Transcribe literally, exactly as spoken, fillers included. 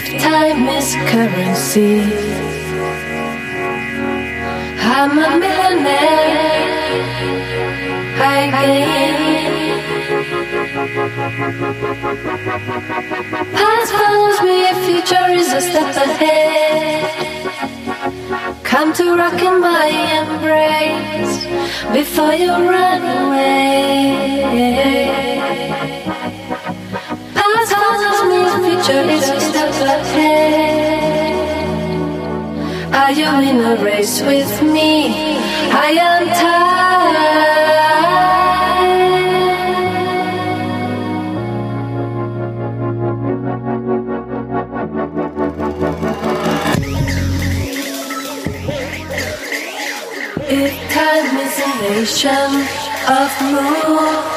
time is currency, I'm a millionaire. I gain. Past follows me, future is a step ahead. Come to rock in my embrace before you run away. Past follows me, future is a step ahead. Are you in a race with me? I am tired. If time is a nation of moon,